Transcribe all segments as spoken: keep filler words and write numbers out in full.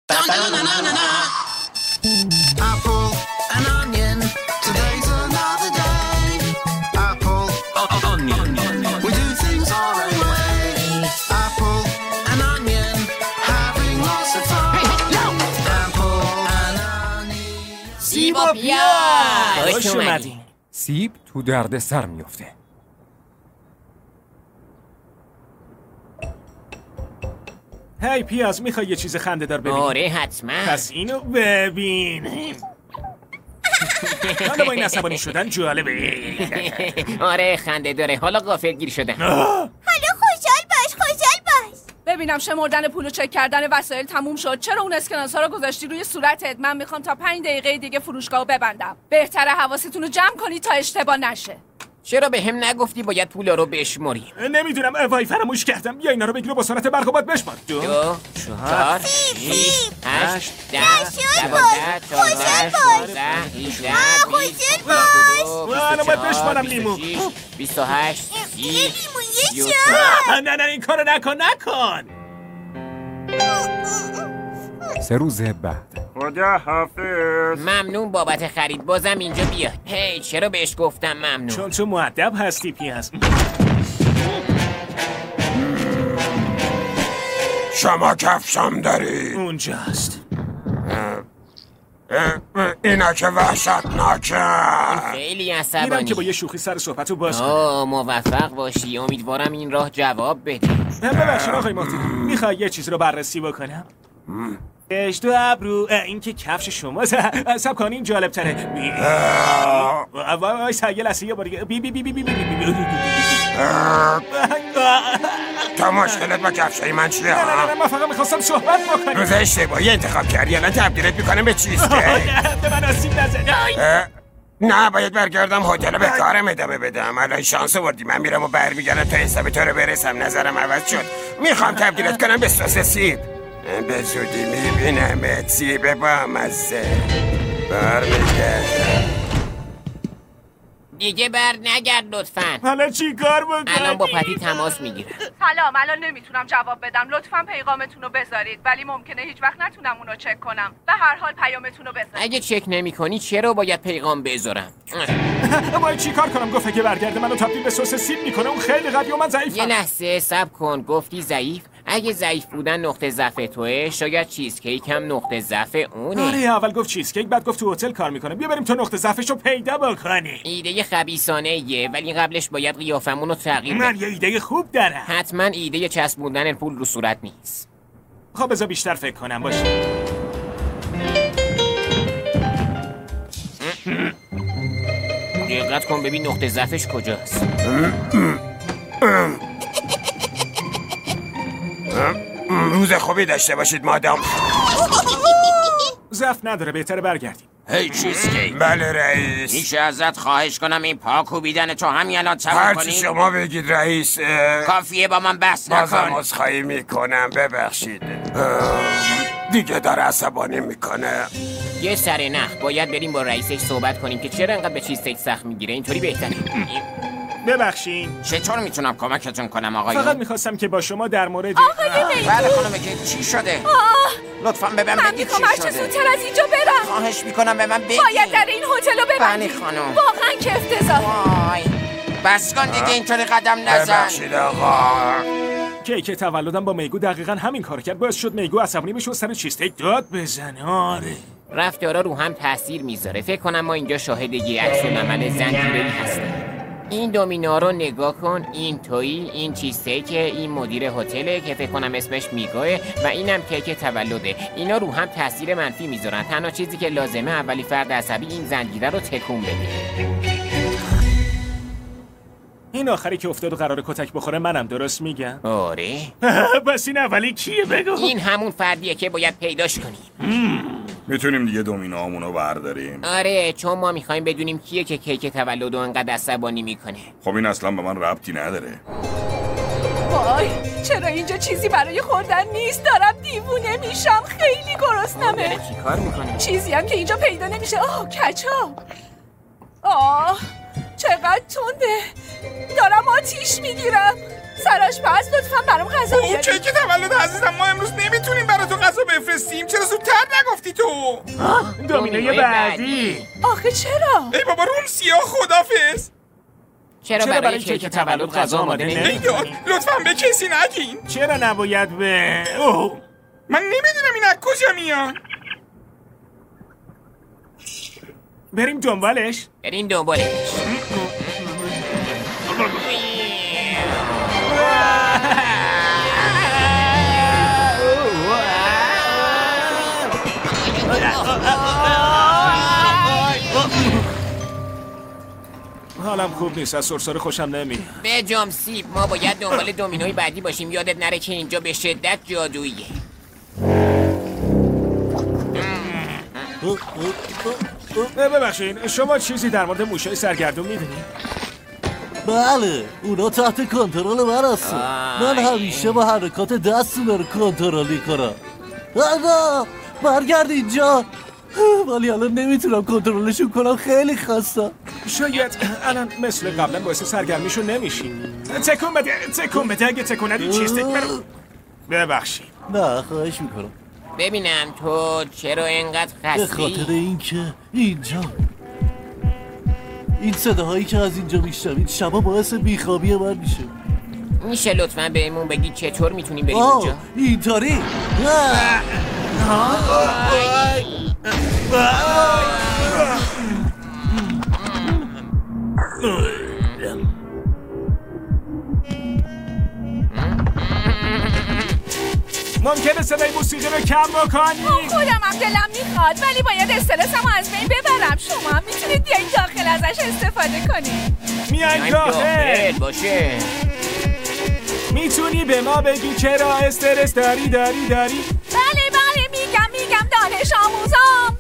Apple and onion, today's another day. Apple, onion, we do things our own way. Apple and onion, having lots of fun. Apple and onion. سیب و پیاز. خوش اومدین. سیب تو درد سر میفته. هی پیاز، میخوای یه چیز خنده دار ببینی؟ آره حتما. پس اینو ببین. حالا با این عصبانی شدن جالبه. آره خنده داره. حالا غافلگیر شدم. حالا خوشحال باش، خوشحال باش. ببینم شمردن پول و چک کردن وسایل تموم شد. چرا اون اسکناس‌ها رو گذاشتی روی صورتت؟ من میخوام تا پنج دقیقه دیگه فروشگاهو ببندم. بهتره حواستون رو جمع کنی تا اشتباه نشه. چرا به هم نگفتی باید پولا رو بشمریم؟ نمیدونم، وای فراموش کردم. بیا اینا رو بگیر و با سرعت برق و باد بشمار. دو، چهار، شیش، هشت، ده، دوازده، چهارده، شانزده، هجده، بیست، بیست و دو، بیست و چهار، بیست و هشت، سی، سی و چهار. نه نه این کارو نکن نکن. سه روز بعد. خدا حافظ. ممنون بابت خرید. بازم اینجا بیا. هی چرا بهش گفتم ممنون؟ چون تو مؤدب هستی پیاز. شما کفشم داری؟ اونجاست. اینا که وحشتناکه. خیلی عصبانی. میرم که با یه شوخی سر صحبتو باز کنم. آه موفق باشی. امیدوارم این راه جواب بده. ببخشید آقای مارتین، میخوای یه چیز رو بررسی بکنم؟ اش تو ابرو، این که کفش شماست. سب کن این جالب تره. وای سایه لحظه یه بار دیگه. بی بی بی بی بی بی تا مشکلت با کفشای من چیه؟ نه نه نه من فقط میخواستم صحبت بکنم. روز اشتباهی انتخاب کردی، الان تبدیلت میکنم به چیز که به من آسیب نزن. نه باید برگردم هتل به کارم ادامه بدم. الان شانس آوردی، من میرم و برمیگردم تا حساب تو رو برسم. نظرم عوض شد، میخوام تبدیلت کنم به سس سیب. به زودی میبینمت سیب با مزه. برمیگردم. دیگه بر نگرد لطفاً. حالا چی کار بکنی؟ الان با پتی تماس میگیرم. سلام، الان نمیتونم جواب بدم. لطفاً پیغامتون رو بذارید، ولی ممکنه هیچ وقت نتونم اونو چک کنم. به هر حال پیامتون رو بذارید. اگه چک نمی کنی چرا باید پیغام بذارم؟ باید چی کار کنم؟ گفت اگه برگرده منو تبدیل به سس سیب میکنه. اون خیلی قوی و من ضعیفم. یه لحظه صبر کن. گفتی ضعیف؟ اگه ضعیف بودن نقطه ضعف توئه، شاید چیزکیک هم نقطه ضعف اونه. آره اول گفت چیزکیک، بعد گفت تو هتل کار میکنه. بیا بریم تا نقطه ضعفشو پیدا بکنی. ایده خبیثانه ایه، ولی قبلش باید قیافمون رو تغییر بدیم. من یه ایده خوب دارم. حتما ایده چسبوندن پول رو صورت نیست. خب بذار بیشتر فکر کنم. باشه دقت کن ببین نقطه ضعفش کجاست. روز خوبی داشته باشید مادام. ضعف نداره، بهتره برگردیم. هی چیزکیک. بله رئیس. میشه ازت خواهش کنم این پا کوبیدن تو همین الان تمام هر کنی؟ چی شما بگید رئیس. کافیه با من بحث بازم نکن. عذرخواهی میکنم، ببخشید. دیگه داره عصبانی میکنه. یه سر نخ باید بریم با رئیسش صحبت کنیم که چرا انقدر به چیزکیک سخت میگیره. اینطوری بهتره. ببخشین. چطور میتونم کمکتون کنم آقایون؟ فقط میخواستم که با شما در مورد آقای میگو. بله خانم که چی شده؟ لطفاً به من من بگید میخوام چی هرچه شده. زودتر از اینجا برم. خواهش میکنم به من بگید. باید در این هتل رو ببندی. بله خانم. واقعا که افتضاح. وای بس کن دیگه اینطوری قدم نزن. ببخشید آقا. کیک تولدم با میگو دقیقاً همین کار کرد. باعث شد میگو عصبانی بشه و سر چیزکیک داد بزنه. آره رفتارا رو هم تاثیر میذاره. فکر کنم ما اینجا شاهد یه عکس‌العمل زنجیره‌ای هستیم. این دومینا رو نگاه کن. این تویی، این چیزکیک، این مدیر هتله که فکر کنم اسمش میگوه و اینم کیک تولده. اینا رو هم تاثیر منفی میذارن. تنها چیزی که لازمه اولی فرد عصبی این زنجیره رو تکون بده. این آخری که افتاد و قراره کتک بخوره منم، درست میگم؟ آره. بس این اولی کیه بگو؟ این همون فردیه که باید پیداش کنیم. میتونیم دیگه دومینوامونو برداریم. آره چون ما میخوایم بدونیم کیه که کیک تولد رو انقدر عصبانی میکنه. خب این اصلا به من ربطی نداره. وای چرا اینجا چیزی برای خوردن نیست؟ دارم دیوونه میشم. خیلی گرسنمه. چی کار میکنه؟ چیزی هم که اینجا پیدا نمیشه. آه کچاپ. آه چقدر تنده. دارم آتیش میگیرم. سراش پس لطفا برام غذا بیاری. اوکی که تولد عزیزم، ما امروز نمیتونیم برای تو غذا بفرستیم. بفرستیم؟ چرا زودتر نگفتی تو؟ دومینوی بعدی. آخه چرا؟ ای بابا روسیا خدافظ. چرا, چرا برای کیک تولد غذا آماده نمی‌کنی؟ لطفاً به کسی نگین. چرا نباید به اوه. من نمیدونم این از کجا میاد. بریم دنبالش. بریم دنبالش. حالم خوب نیست، از سرسره خوشم نمیاد. به جام سیب، ما باید دنبال دومینوی بعدی باشیم. یادت نره که اینجا به شدت جادوییه. ببخشید، شما چیزی در مورد موشای سرگردون میدونید؟ بله، اونا تحت کنترل من هستن. من همیشه با حرکات دست اونا رو کنترل میکنم. نه، برگرد اینجا. ولی الان نمیتونم کنترلشون کنم، خیلی خستم. شاید الان مثل قبلا باعث سرگرمیشون نمیشی. تکون بده، تکون بده. اگه تکون ندی چیز تک برو. ببخشید. نه، خواهش میکنم. ببینم تو چرا اینقدر خستی؟ به خاطر اینکه اینجا این صداهایی که از اینجا میشنوید شبا باعث بیخوابی من میشه. میشه لطفاً بهمون بگی چطور میتونیم بریم اونجا؟ اینطوری. ممکنه صدای موسیقی رو کم بکنی؟ خودم هم دلم میخواد، ولی باید استرسمو از بین ببرم. شما هم میتونید بیاین داخل ازش استفاده کنید. میاین داخل باشه. میتونی به ما بگی چرا استرس داری داری داری؟ بله بله میگم میگم دانش آموزام.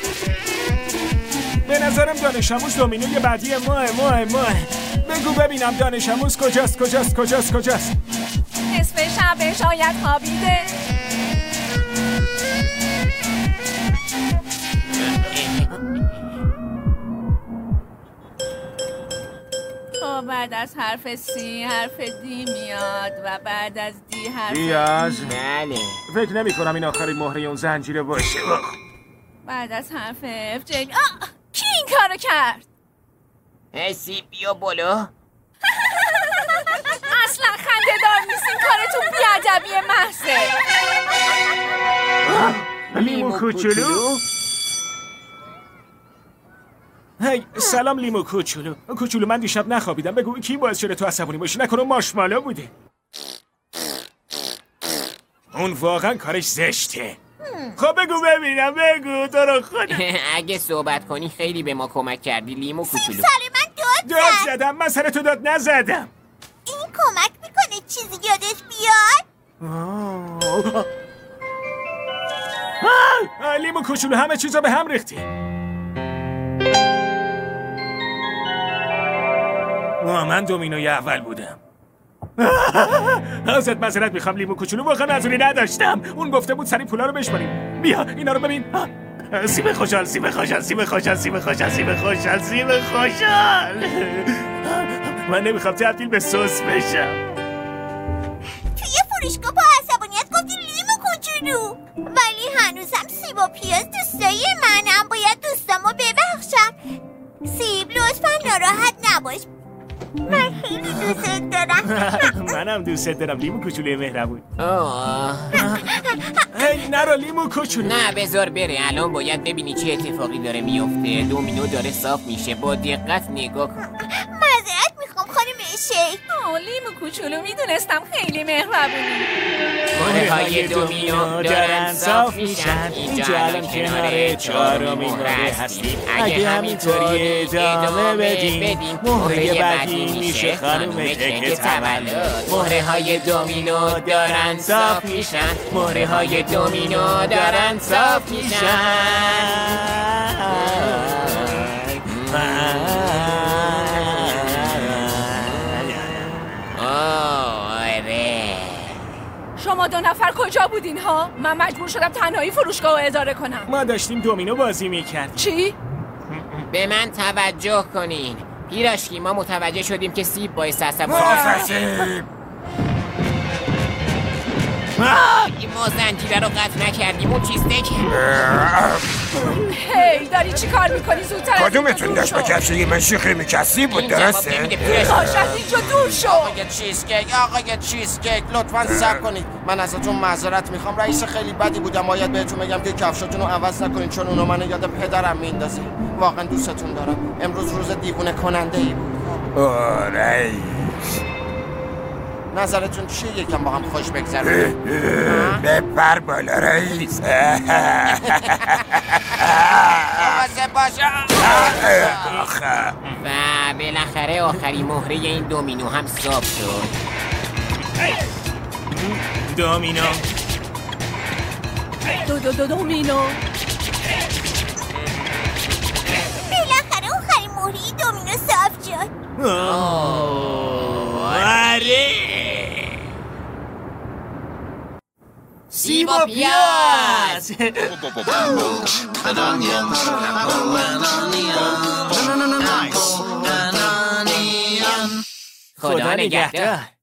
به نظرم دانش آموز دومینوی بعدی ماه ماه ماه. بگو ببینم دانش آموز کجاست کجاست کجاست کجاست؟ نصف شب شاید خوابیده. تا بعد از حرف سی حرف دی میاد و بعد از دی حرف بیاز. بله. فکر نمی کنم این آخرین مهره اون زنجیره باشه. بعد از حرف اف جی. آه! کی این کارو کرد؟ ای سی بیا بالا. اصلا خنده دار نیست، این کارتون بیادبی محضه. لیمو کوچولو. هی سلام لیمو کوچولو. کوچولو من دیشب نخوابیدم. بگو کی باعث شده تو عصبانی باشی؟ نکنه مارشمالو بوده. اون واقعا کارش زشته. خب بگو ببینم، بگو تو رو خدا. اگه صحبت کنی خیلی به ما کمک کردی لیمو کوچولو. سر من داد داد زدم. من سر تو داد نزدم. این کمک میکنه چیزی یادش بیاد؟ آه. لیمو کوچولو همه چیزا به هم ریختی. من دومینوی اول بودم. ازت معذرت میخوام لیمو کوچولو، واقعا معذوری نداشتم. اون گفته بود سری پولا رو بشماریم. بیا اینا رو ببین. سیب خوشحال سیب خوشحال سیب خوشحال سیب خوشحال سیب خوشحال سیب خوشحال. من نمیخوام تبدیل به سس بشم. توی فروشگاه با عصبانیت گفتی لیمو کوچولو، ولی هنوزم سیب و پیاز دوستای منم. باید دوستامو ببخشم. سیب لطفا ناراحت نباش، من خیلی دوست دارم. منم دوست دارم لیمو کوچولوی مهربون. هی نرو لیمو کوچولو. نه بذار بره. الان باید ببینی چه اتفاقی داره میفته. دومینو داره صاف میشه. با دقت نگاه کن. معذرت میخوام خانم شیک. آه لیمو کوچولو میدونستم خیلی مهربونی. مهره های دومینو دارن صاف میشن. اینجا الان کنار چهارمین مهره هستیم. اگه همینطوری ادامه بدیم مهره بعدی میشه خانم کیک تولد. مهره های دومینو دارن صاف میشن. مهره های دومینو دارن صاف میشن. شما دو نفر کجا بودین ها؟ من مجبور شدم تنهایی فروشگاه رو اداره کنم. ما داشتیم دومینو بازی میکردیم. چی؟ به من توجه کنین. پیراشکی ما متوجه شدیم که سیب باعث عصبانیت. مافسیب ما زنجیره رو قطع نکردیم اون چیز دیگه. هی داری چی کار میکنی؟ زودتر کدومتون داشت با کفشگی من شوخی میکسی بود درسته؟ باش از اینجا دور شو. آقای چیزکیک آقای چیزکیک لطفاً صبر کنید. من ازتون معذرت میخوام. رئیس خیلی بدی بودم. باید بهتون بگم که کفشاتون رو عوض نکنید چون اونو من یاد پدرم میندازه. واقعا دوستتون دارم. امروز روز دیوونه کننده ای بود. اوه رئیس نظرتون چیه یکم با هم خوش بگذره؟ بپر بالا رئیس. مواظب باش. و بالاخره آخرین مهره این دومینو هم صاف شد. دومینو دو دو دو دومینو بالاخره آخرین مهره دومینو صاف شد. آره سیب و پیاز. and onions, apple and onion, apple and onion. خدا نگهدار.